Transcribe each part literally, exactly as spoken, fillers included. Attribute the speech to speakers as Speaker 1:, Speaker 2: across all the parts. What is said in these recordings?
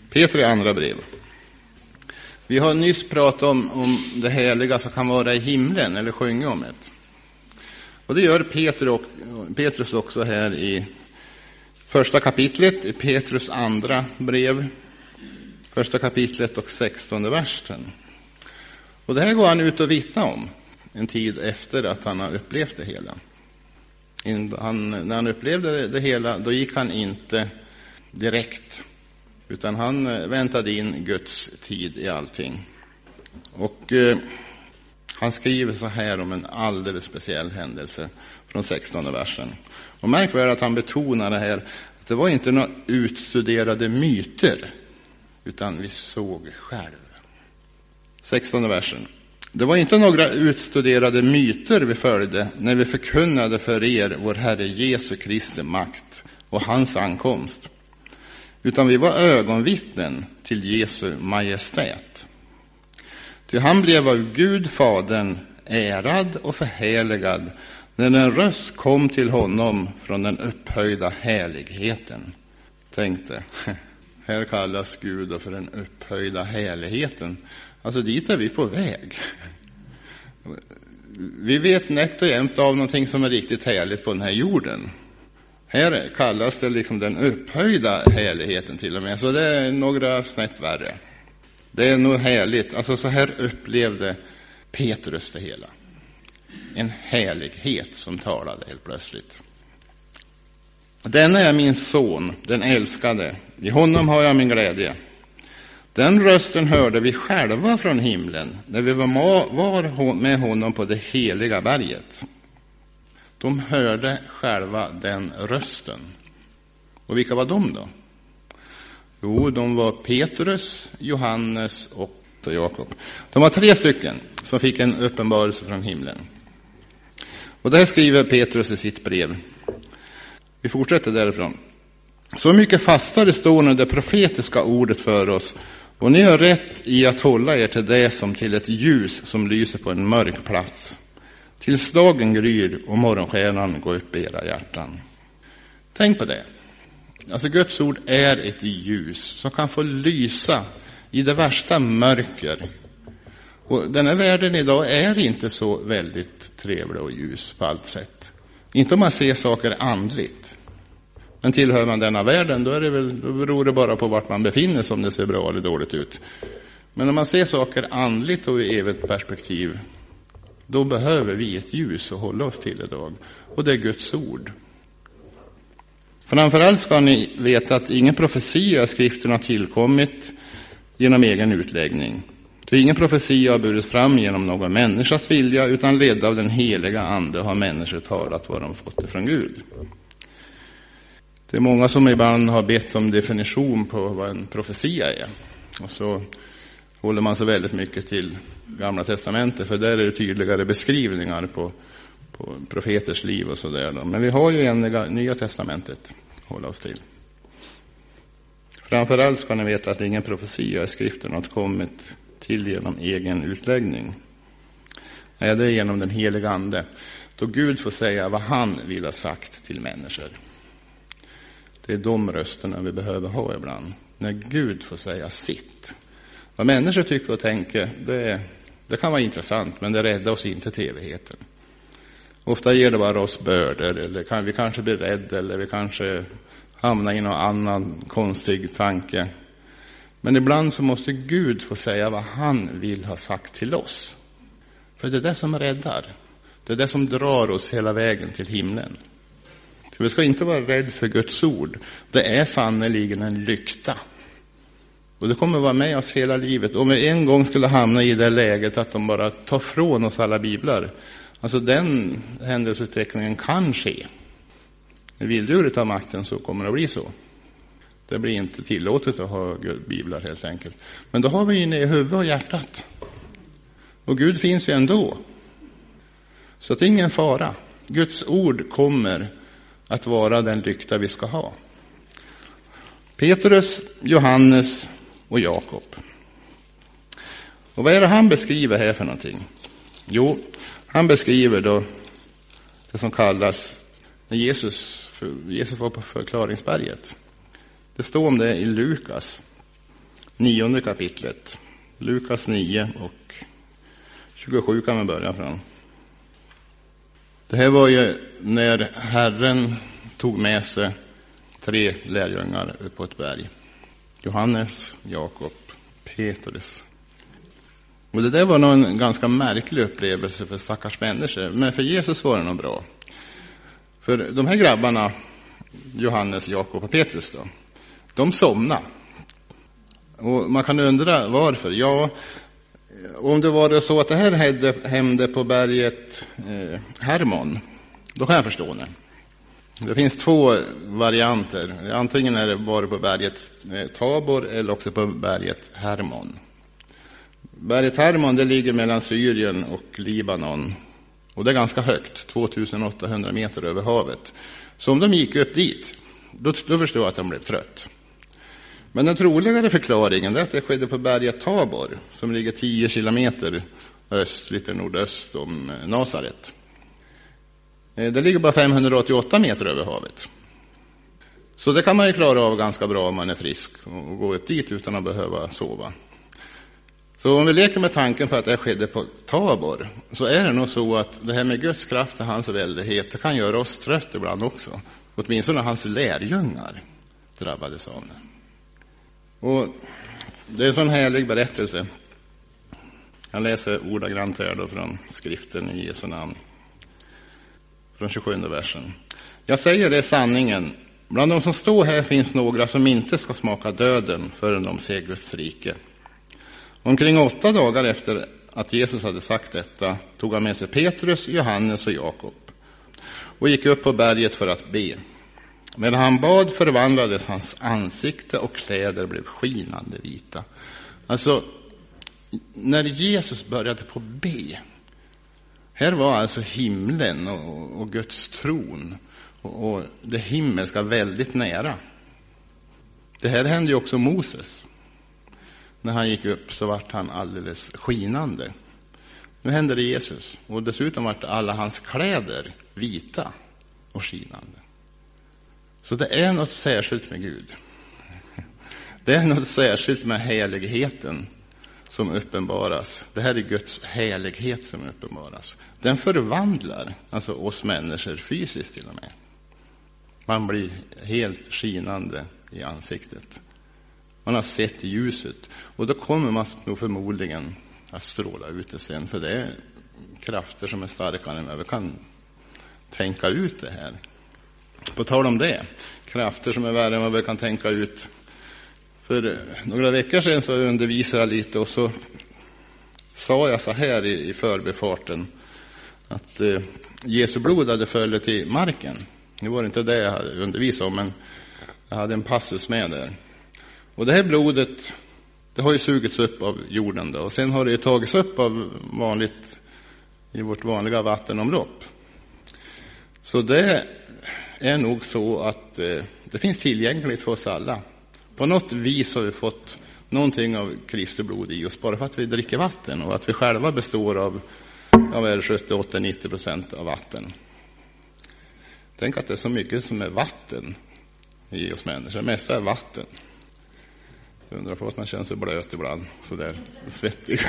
Speaker 1: Petri andra brev. Vi har nyss pratat om, om det heliga som kan vara i himlen eller sjunga om det. Och det gör Peter och, Petrus också här i första kapitlet i Petrus andra brev. Första kapitlet och sextonde versen. Och det här går han ut och vittna om en tid efter att han har upplevt det hela. Han, när han upplevde det hela, då gick han inte direkt, utan han väntade in Guds tid i allting. Och eh, han skriver så här om en alldeles speciell händelse från sextonde versen. Och märk väl att han betonar det här, att det var inte några utstuderade myter, utan vi såg själv. sextonde versen. Det var inte några utstuderade myter vi följde när vi förkunnade för er vår Herre Jesu Kristi makt och hans ankomst, utan vi var ögonvittnen till Jesu majestät. Ty han blev av Gud Fadern ärad och förhärligad när en röst kom till honom från den upphöjda härligheten. Tänkte, här kallas Gud för den upphöjda härligheten. Alltså dit är vi på väg. Vi vet nätt och jämt av någonting som är riktigt härligt på den här jorden. Här kallas det liksom den upphöjda härligheten till och med. Så det är några snett värre. Det är nog härligt. Alltså så här upplevde Petrus det hela. En härlighet som talade helt plötsligt. Denna är min son, den älskade. I honom har jag min glädje. Den rösten hörde vi själva från himlen när vi var med honom på det heliga berget. De hörde själva den rösten. Och vilka var de då? Jo, de var Petrus, Johannes och Jakob. De var tre stycken som fick en uppenbarelse från himlen. Och där skriver Petrus i sitt brev. Vi fortsätter därifrån. Så mycket fastare står nu det profetiska ordet för oss, och ni har rätt i att hålla er till det som till ett ljus som lyser på en mörk plats, tills dagen gryr och morgonstjärnan går upp i era hjärtan. Tänk på det. Alltså Guds ord är ett ljus som kan få lysa i det värsta mörker. Och den här världen idag är inte så väldigt trevlig och ljus på allt sätt. Inte om man ser saker andligt. Men tillhör man denna världen, då, är det väl, då beror det bara på vart man befinner sig om det ser bra eller dåligt ut. Men om man ser saker andligt och i evigt perspektiv, då behöver vi ett ljus att hålla oss till idag. Och det är Guds ord. Framförallt ska ni veta att ingen profetia i skriften har tillkommit genom egen utläggning. För ingen profetia har burit fram genom någon människas vilja, utan ledd av den heliga ande har människor talat vad de fått det från Gud. Det är många som ibland har bett om definition på vad en profetia är. Och så håller man sig väldigt mycket till Gamla testamentet, för där är det tydligare beskrivningar på, på profeters liv och sådär. Men vi har ju en Nya testamentet att hålla oss till. Framförallt ska ni veta att ingen profetia i skriften har kommit till genom egen utläggning. Nej, det är genom den heliga ande. Då Gud får säga vad han vill ha sagt till människor. Det är de rösterna vi behöver ha ibland. När Gud får säga sitt. Vad människor tycker och tänker, det, det kan vara intressant, men det räddar oss inte till evigheten. Ofta ger det bara oss bördor, eller kan, vi kanske blir rädda, eller vi kanske hamnar i någon annan konstig tanke. Men ibland så måste Gud få säga vad han vill ha sagt till oss. För det är det som räddar. Det är det som drar oss hela vägen till himlen. Så vi ska inte vara rädd för Guds ord. Det är sannoliken en lykta. Och det kommer vara med oss hela livet. Om vi en gång skulle hamna i det läget att de bara tar från oss alla biblar. Alltså den händelseutvecklingen kan ske. När vilddjuret tar makten så kommer det att bli så. Det blir inte tillåtet att ha biblar helt enkelt. Men då har vi inne i huvudet och hjärtat. Och Gud finns ju ändå. Så det är ingen fara. Guds ord kommer att vara den lykta vi ska ha. Petrus, Johannes och Jakob. Och vad är det han beskriver här för någonting? Jo, han beskriver då det som kallas när Jesus, Jesus var på förklaringsberget. Det står om det i Lukas. nionde kapitlet. Lukas nio och tjugosju kan man börja från. Det här var ju när Herren tog med sig tre lärjungar upp på ett berg. Johannes, Jakob, Petrus. Och det där var nog en ganska märklig upplevelse för stackars människor. Men för Jesus var det nog bra. För de här grabbarna, Johannes, Jakob och Petrus då, de somnade. Och man kan undra varför. Ja, om det var så att det här hände på berget eh, Hermon, då kan jag förstå det. Det finns två varianter. Antingen är det bara på berget eh, Tabor eller också på berget Hermon. Berget Hermon, det ligger mellan Syrien och Libanon. Och det är ganska högt, tvåtusen åttahundra meter över havet. Så om de gick upp dit, då, då förstår jag att de blev trött. Men den troligare förklaringen är att det skedde på berget Tabor, som ligger tio kilometer öst, lite nordöst om Nasaret. Det ligger bara femhundraåttioåtta meter över havet. Så det kan man ju klara av ganska bra om man är frisk och gå upp dit utan att behöva sova. Så om vi leker med tanken på att det skedde på Tabor, så är det nog så att det här med Guds kraft och hans väldighet, det kan göra oss trött ibland också. Åtminstone hans lärjungar drabbades av det. Och det är en sån härlig berättelse. Jag läser ordagrant här då från skriften i Jesu namn. Från tjugosjunde versen. Jag säger det sanningen. Bland de som står här finns några som inte ska smaka döden förrän de ser Guds rike. Omkring åtta dagar efter att Jesus hade sagt detta tog han med sig Petrus, Johannes och Jakob och gick upp på berget för att be. Medan han bad förvandlades hans ansikte och kläder blev skinande vita. Alltså, när Jesus började på be, här var alltså himlen och, och Guds tron och, och det himmelska väldigt nära. Det här hände ju också Moses. När han gick upp så vart han alldeles skinande. Nu hände det Jesus. Och dessutom vart alla hans kläder vita och skinande. Så det är något särskilt med Gud. Det är något särskilt med heligheten som uppenbaras. Det här är Guds helighet som uppenbaras. Den förvandlar alltså oss människor fysiskt till och med. Man blir helt skinande i ansiktet. Man har sett ljuset. Och då kommer man nog förmodligen att stråla ut det sen. För det är krafter som är starkare än vad vi kan tänka ut det här. På tal om det. Krafter som är värre än vad vi kan tänka ut. För några veckor sedan så undervisade jag lite. Och så sa jag så här i, i förbifarten. Att eh, Jesu blod hade följt till marken. Nu var det inte det jag hade undervisat om. Men jag hade en passus med där. Och det här blodet, det har ju sugits upp av jorden då. Och sen har det ju tagits upp av vanligt, i vårt vanliga vattenomlopp. Så det är nog så att eh, det finns tillgängligt för oss alla. På något vis har vi fått någonting av Kristi blod i oss bara för att vi dricker vatten. Och att vi själva består av, av sjuttio, åttio, nittio procent av vatten. Tänk att det är så mycket som är vatten i oss människor. Det mesta är vatten. Jag undrar på att man känner sig blöt ibland, så där svettig.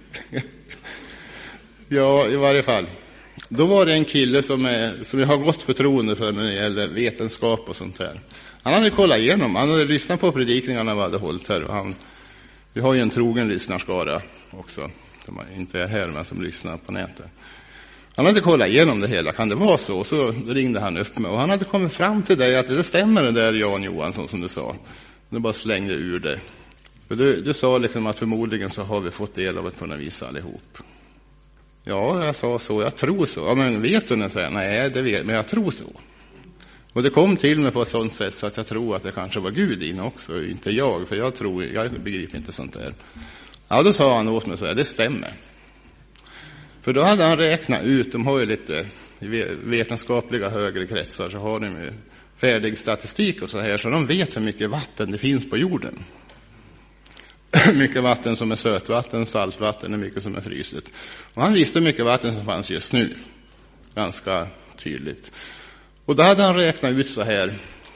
Speaker 1: Ja, i varje fall. Då var det en kille som, är, som jag har gått förtroende för när det gäller vetenskap och sånt här. Han hade kollat igenom, han hade lyssnat på predikningarna vi hade hållit här. Och han, vi har ju en trogen lyssnarskara också, som inte är här men som lyssnar på nätet. Han hade kollat igenom det hela, kan det vara så? Och så ringde han upp mig och han hade kommit fram till dig att det stämmer det där Jan Johansson som du sa. Du bara slängde ur det. För du, du sa liksom att förmodligen så har vi fått del av det på något vis allihop. Ja, jag sa så. Jag tror så. Ja, men vet du när jag nej, det vet men jag tror så. Och det kom till mig på ett sånt sätt så att jag tror att det kanske var Gud in också, inte jag. För jag tror, jag begriper inte sånt där. Ja, då sa han åt mig så här, det stämmer. För då hade han räknat ut, de har ju lite vetenskapliga högre kretsar, så har de ju färdig statistik och så här, så de vet hur mycket vatten det finns på jorden. Mycket vatten som är sötvatten, saltvatten och mycket som är frysligt. Och han visste hur mycket vatten som fanns just nu. Ganska tydligt. Och då hade han räknat ut så här.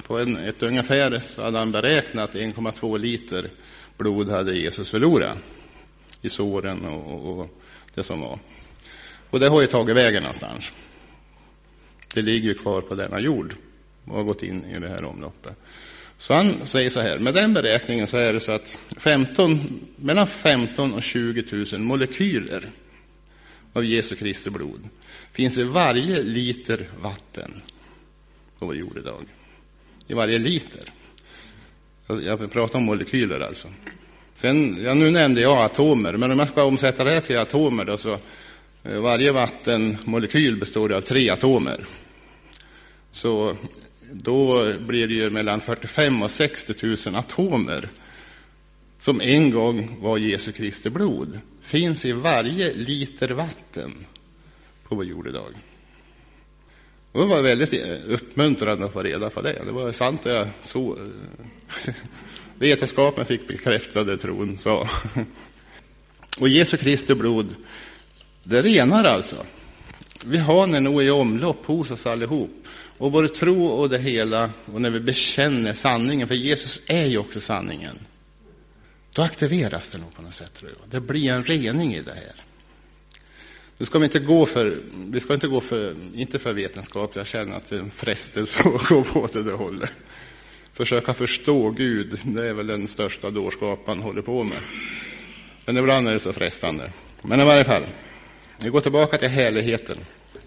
Speaker 1: på en, ett ungefär så hade han beräknat en komma två liter blod hade Jesus förlorat i såren och, och det som var. Och det har ju tagit vägen någonstans. Det ligger ju kvar på denna jord och har gått in i det här omloppet. Så han säger så här, med den beräkningen så är det så att femton, mellan femton och tjugo tusen molekyler av Jesu Kristi blod finns i varje liter vatten på vår jord idag. I varje liter. Jag pratar om molekyler alltså. Sen, ja, nu nämnde jag atomer, men om jag ska omsätta det här till atomer då, så eh, varje vattenmolekyl består av tre atomer. Så då blir det ju mellan fyrtiofem och sextio tusen atomer som en gång var Jesu Kristi blod finns i varje liter vatten på vår jord idag. Och det var väldigt uppmuntrande att få reda på det. Det var sant att jag så vetenskapen fick bekräftade tron så. Och Jesu Kristi blod, det renar alltså. Vi har den nog i omlopp hos oss allihop. Och vår tro och det hela, och när vi bekänner sanningen, för Jesus är ju också sanningen, då aktiveras det nog på något sätt, tror jag. Det blir en rening i det här. Nu ska vi inte gå för, vi ska inte gå för, inte för vetenskap. Jag känner att det är en frestelse att gå på det, det håller. Försöka förstå Gud, det är väl den största dårskap man håller på med. Men ibland är det så frestande. Men i varje fall, vi går tillbaka till härligheten.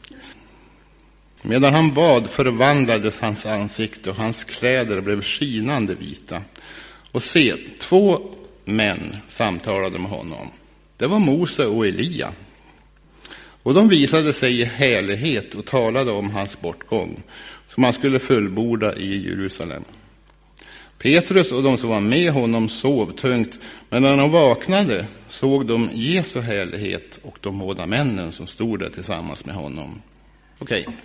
Speaker 1: Medan han bad förvandlades hans ansikte och hans kläder blev skinande vita. Och se, två män samtalade med honom. Det var Mose och Elia. Och de visade sig i härlighet och talade om hans bortgång, som han skulle fullborda i Jerusalem. Petrus och de som var med honom sov tungt, men när de vaknade såg de Jesu härlighet och de båda männen som stod där tillsammans med honom. Okej. Okay.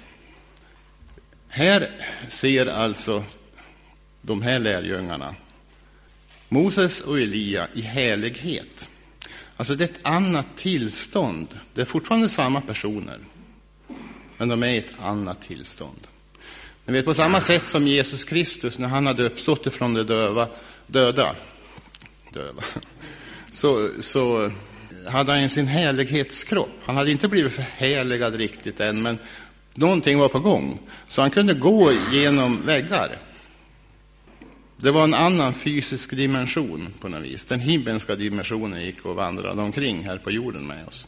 Speaker 1: Här ser alltså de här lärjungarna Moses och Elia i härlighet. Alltså det är ett annat tillstånd. Det är fortfarande samma personer, men de är i ett annat tillstånd. Ni vet, på samma sätt som Jesus Kristus när han hade uppstått ifrån de döva, döda, döva, så, så hade han sin härlighetskropp. Han hade inte blivit förhärligad riktigt än, men någonting var på gång. Så han kunde gå genom väggar. Det var en annan fysisk dimension på något vis. Den himmelska dimensionen gick och vandrade omkring här på jorden med oss.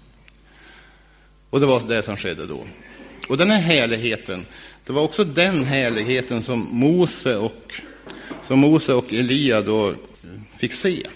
Speaker 1: Och det var det som skedde då. Och den här härligheten, det var också den härligheten som Mose och, som Mose och Elia då fick se.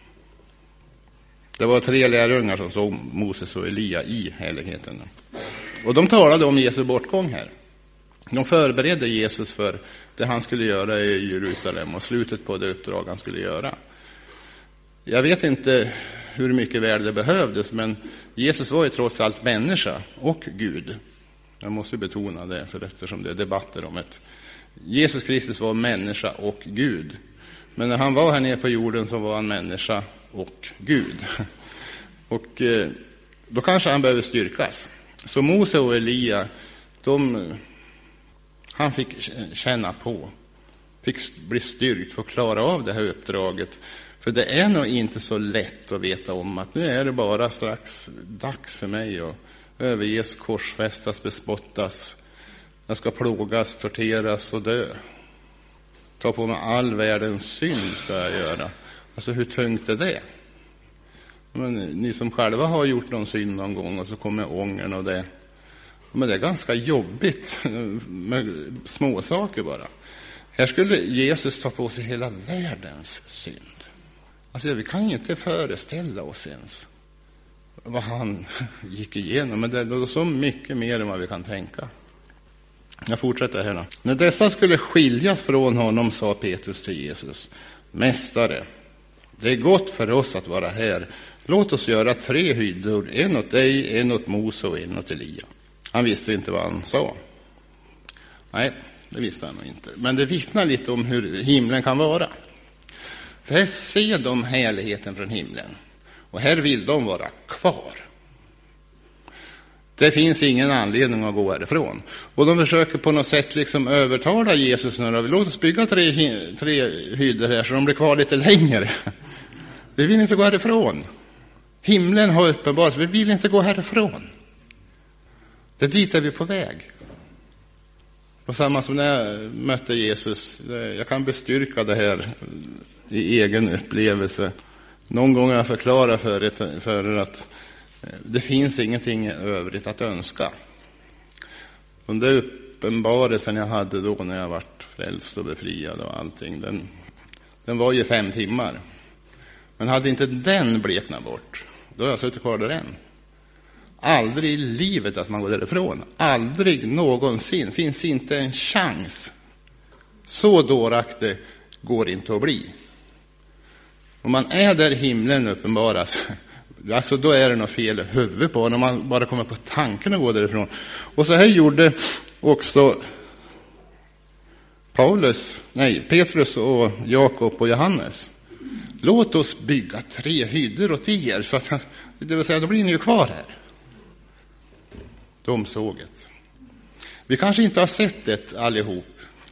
Speaker 1: Det var tre lärjungar som såg Moses och Elia i härligheten. Och de talade om Jesu bortgång här. De förberedde Jesus för det han skulle göra i Jerusalem och slutet på det uppdrag han skulle göra. Jag vet inte hur mycket väl det behövdes, men Jesus var ju trots allt människa och Gud. Jag måste betona det, för eftersom det är debatter om det. Jesus Kristus var människa och Gud. Men när han var här nere på jorden så var han människa och Gud. Och eh, då kanske han behöver styrkas. Så Mose och Elia, de, han fick känna på, fick bli styrkt för att klara av det här uppdraget. För det är nog inte så lätt att veta om att nu är det bara strax dags för mig att överges, korsfästas, bespottas. Jag ska plågas, torteras och dö. Ta på mig all världens synd ska jag göra. Alltså hur tungt är det? Men ni som själva har gjort någon synd någon gång och så kommer ångern och det. Men det är ganska jobbigt med små saker bara. Här skulle Jesus ta på sig hela världens synd. Alltså vi kan ju inte föreställa oss ens vad han gick igenom. Men det är så mycket mer än vad vi kan tänka. Jag fortsätter här då. När dessa skulle skiljas från honom sa Petrus till Jesus: Mästare, det är gott för oss att vara här. Låt oss göra tre hyddor, en åt dig, en åt Mose och en åt Elia. Han visste inte vad han sa. Nej, det visste han nog inte. Men det vittnar lite om hur himlen kan vara. För här ser de härligheten från himlen. Och här vill de vara kvar. Det finns ingen anledning att gå härifrån. Och de försöker på något sätt liksom övertala Jesus nu. Låt oss bygga tre, tre hyddor här så de blir kvar lite längre. Vi vill inte gå härifrån. Himlen har uppenbarats. Vi vill inte gå härifrån. Det är dit är vi på väg. Och samma som när jag mötte Jesus. Jag kan bestyrka det här i egen upplevelse. Någon gång har jag förklarat för er, för er att det finns ingenting övrigt att önska. Och det uppenbarelsen jag hade då när jag vart frälst och befriad och allting, den, den var ju fem timmar. Men hade inte den bleknat bort, då har jag suttit kvar där än. Aldrig i livet att man går därifrån. Aldrig någonsin. Finns inte en chans. Så dåraktig går inte att bli. Om man är där himlen uppenbaras, alltså då är det något fel i huvudet på när man bara kommer på tanken att gå därifrån. Och så här gjorde också Paulus, nej, Petrus och Jakob och Johannes. Låt oss bygga tre hyddor åt er, så att, det vill säga, då blir ni ju kvar här. De såg det. Vi kanske inte har sett det allihop.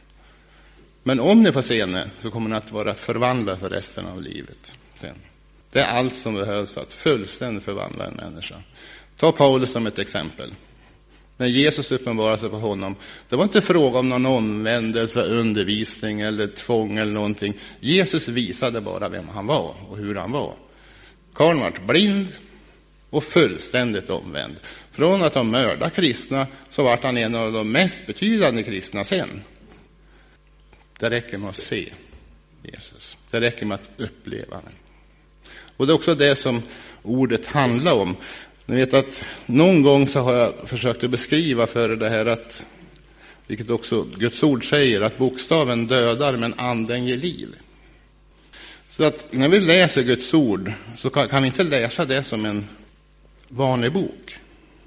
Speaker 1: Men om ni får se det så kommer ni att vara förvandlade för resten av livet. Sen. Det är allt som behövs för att fullständigt förvandla en människa. Ta Paulus som ett exempel. När Jesus uppenbarade sig för honom, det var inte fråga om någon omvändelse, undervisning eller tvång eller någonting. Jesus visade bara vem han var och hur han var. Karl var blind och fullständigt omvänd. Från att han mördade kristna så var han en av de mest betydande kristna sen. Det räcker med att se Jesus. Det räcker med att uppleva den. Och det är också det som ordet handlar om. Ni vet att någon gång så har jag försökt att beskriva för det här att, vilket också Guds ord säger, att bokstaven dödar men anden ger liv. Så att när vi läser Guds ord så kan, kan vi inte läsa det som en vanlig bok.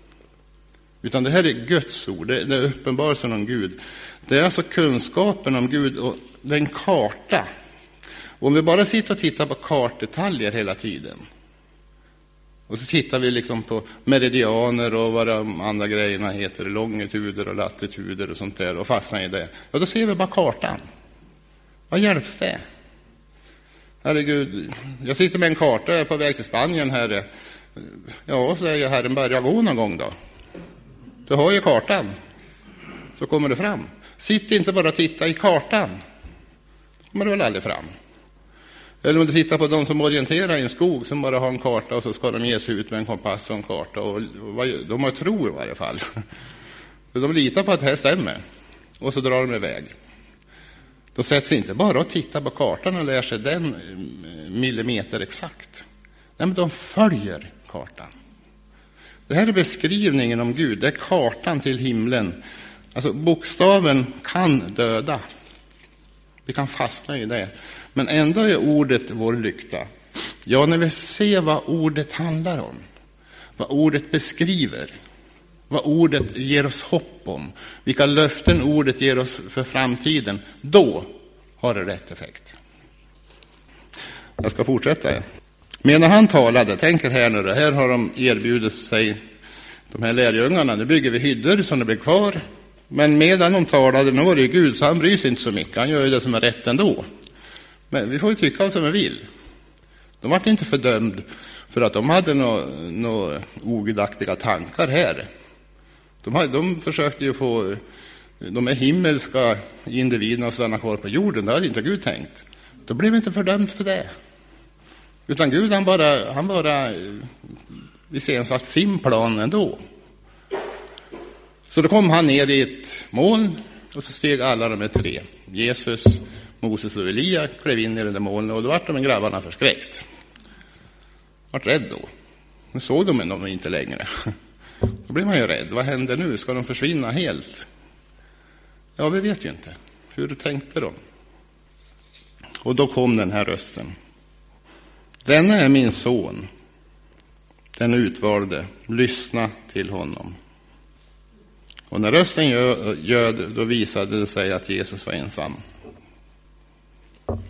Speaker 1: Utan det här är Guds ord, det, det är uppenbarelsen om Gud. Det är alltså kunskapen om Gud och den karta. Och om vi bara sitter och tittar på kartdetaljer hela tiden. Och så tittar vi liksom på meridianer och vad de andra grejerna heter, longituder och latituder och sånt där, och fastnar i det. Ja, då ser vi bara kartan. Vad hjälps det? Herregud, jag sitter med en karta, jag är på väg till Spanien här. Ja, säger Herren, börja gå någon gång då. Du har ju kartan. Så kommer det fram. Sitt inte bara och titta i kartan. Då kommer det väl aldrig fram. Eller om du tittar på de som orienterar i en skog som bara har en karta och så ska de ge sig ut med en kompass och en karta. Och de har tro i varje fall. De litar på att det här stämmer. Och så drar de iväg. Då sätts inte bara och tittar på kartan och lär sig den millimeter exakt. Nej, men de följer kartan. Det här är beskrivningen om Gud. Det är kartan till himlen. Alltså bokstaven kan döda. Vi kan fastna i det. Men ändå är ordet vår lykta. Ja, när vi ser vad ordet handlar om. Vad ordet beskriver. Vad ordet ger oss hopp om. Vilka löften ordet ger oss för framtiden. Då har det rätt effekt. Jag ska fortsätta. Medan han talade, tänker här nu, här har de erbjudit sig, de här lärjungarna, nu bygger vi hyddor som det blir kvar. Men medan de talade, nu var det ju Gud, så han bryr sig inte så mycket. Han gör ju det som är rätt ändå. Men vi får ju tycka som vi vill. De var inte fördömd för att de hade några nå ogudaktiga tankar här. De, hade, de försökte ju få de här himmelska individerna att stanna kvar på jorden. Det hade inte Gud tänkt. Då blev inte fördömd för det. Utan Gud, han bara, han bara vi ser ens sin plan ändå. Så då kom han ner i ett moln och så steg alla de här tre. Jesus, Moses och Elia klev in i det där molnet och då var de med grabbarna förskräckt. Vart rädd då. Nu såg de dem inte längre. Då blir man ju rädd. Vad händer nu? Ska de försvinna helt? Ja, vi vet ju inte. Hur tänkte de? Och då kom den här rösten. Denna är min son. Den utvalde. Lyssna till honom. Och när rösten ljöd, då visade det sig att Jesus var ensam.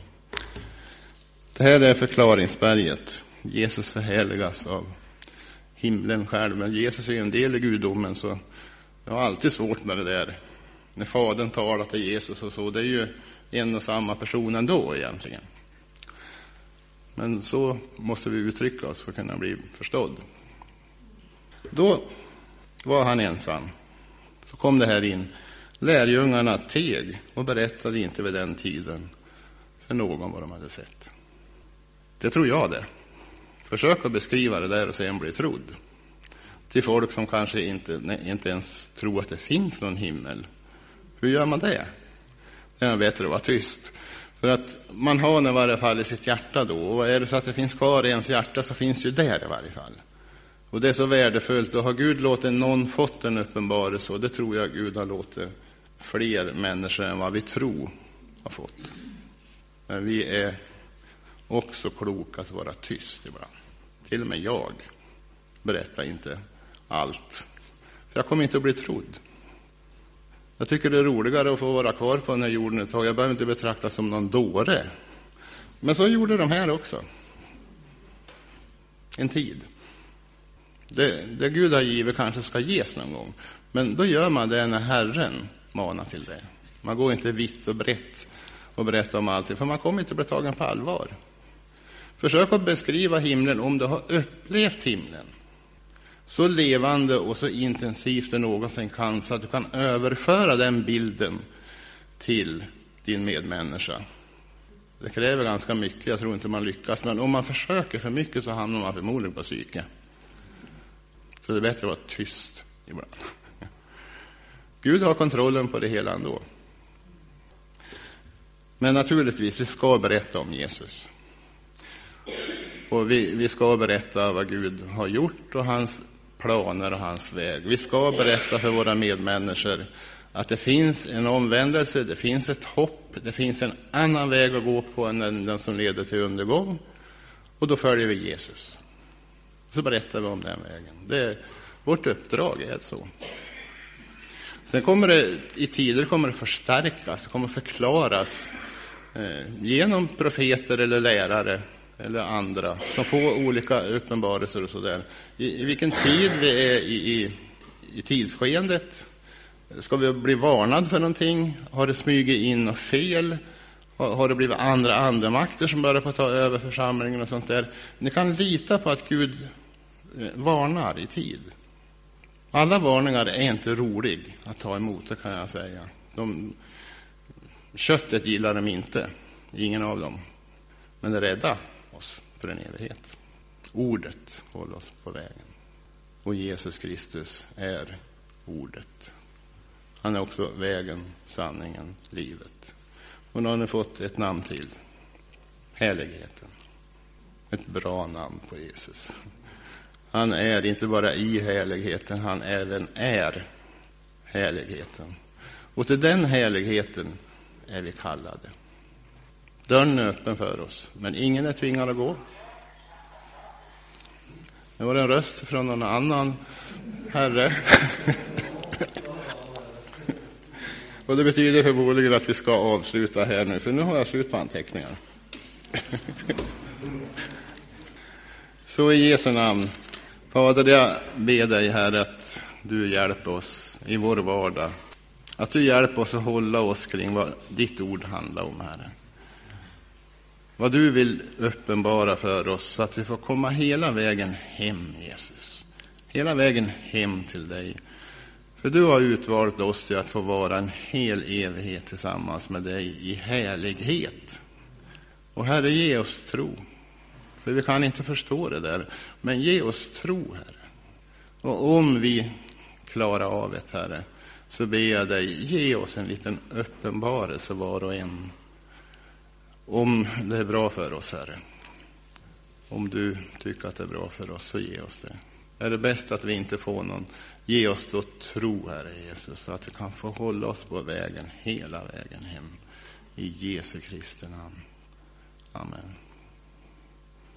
Speaker 1: Det här är förklaringsberget. Jesus förhärligas av himlen själv. Men Jesus är ju en del i gudomen, så jag har alltid svårt med det där. När Fadern talar till Jesus och så, det är ju en och samma person ändå egentligen. Men så måste vi uttrycka oss för att kunna bli förstådd. Då var han ensam. Så kom det här in. Lärjungarna teg och berättade inte vid den tiden för någon vad de hade sett. Det tror jag det. Försök att beskriva det där och sen bli trodd. Till folk som kanske inte, inte ens tror att det finns någon himmel. Hur gör man det? Det är bättre att vara tyst. För att man har i varje fall i sitt hjärta då. Och är det så att det finns kvar i ens hjärta, så finns ju där i varje fall. Och det är så värdefullt. Och har Gud låtit någon fått en uppenbarelse, och det tror jag Gud har låtit fler människor än vad vi tror har fått. Men vi är också kloka att vara tyst ibland. Till och med jag berättar inte allt. För jag kommer inte att bli trodd. Jag tycker det är roligare att få vara kvar på den här jorden ett tag. Jag behöver inte betraktas som någon dåre. Men så gjorde de här också. En tid. Det, det Gud har givit kanske ska ges någon gång. Men då gör man det när Herren manar till det. Man går inte vitt och brett och berättar om allting. För man kommer inte att bli tagen på allvar. Försök att beskriva himlen om du har upplevt himlen. Så levande och så intensivt det någonsin kan, så att du kan överföra den bilden till din medmänniska. Det kräver ganska mycket, jag tror inte man lyckas. Men om man försöker för mycket så hamnar man förmodligen på psyke. Så det är bättre att vara tyst ibland. Gud har kontrollen på det hela ändå. Men naturligtvis, vi ska berätta om Jesus. Och vi, vi ska berätta vad Gud har gjort och hans planer och hans väg. Vi ska berätta för våra medmänniskor att det finns en omvändelse, det finns ett hopp, det finns en annan väg att gå på än den, den som leder till undergång. Och då följer vi Jesus. Så berättar vi om den vägen. Det är, vårt uppdrag är så. Sen kommer det, i tider kommer det förstärkas, det kommer förklaras eh, genom profeter eller lärare eller andra som får olika uppenbarelser och sådär. I, i vilken tid vi är i, i, i tidsskedet. Ska vi bli varnad för någonting? Har det smugit in något fel? Har, har det blivit andra andemakter som börjar på att ta över församlingen och sånt där? Ni kan lita på att Gud eh, varnar i tid. Alla varningar är inte rolig att ta emot, det kan jag säga. De, köttet gillar dem inte, ingen av dem. Men det räddar oss för en evighet. Ordet håller oss på vägen. Och Jesus Kristus är ordet. Han är också vägen, sanningen, livet. Och nu har ni fått ett namn till. Härligheten. Ett bra namn på Jesus. Han är inte bara i härligheten, han även är härligheten. Och till den härligheten är vi kallade. Dörren är öppen för oss, men ingen är tvingad att gå. Det var en röst från någon annan herre. Och det betyder förmodligen att vi ska avsluta här nu, för nu har jag slut på anteckningar. Så i Jesu namn. Fader, jag ber dig här att du hjälper oss i vår vardag. Att du hjälper oss att hålla oss kring vad ditt ord handlar om, Herre. Vad du vill uppenbara för oss så att vi får komma hela vägen hem, Jesus. Hela vägen hem till dig. För du har utvalt oss till att få vara en hel evighet tillsammans med dig i härlighet. Och Herre, ge oss tro. För vi kan inte förstå det där. Men ge oss tro, Herre. Och om vi klarar av det, Herre, så ber jag dig, ge oss en liten uppenbarelse var och en. Om det är bra för oss, Herre. Om du tycker att det är bra för oss, så ge oss det. Är det bäst att vi inte får någon? Ge oss då tro, Herre Jesus, så att vi kan få hålla oss på vägen, hela vägen hem. I Jesu Kristi namn. Amen.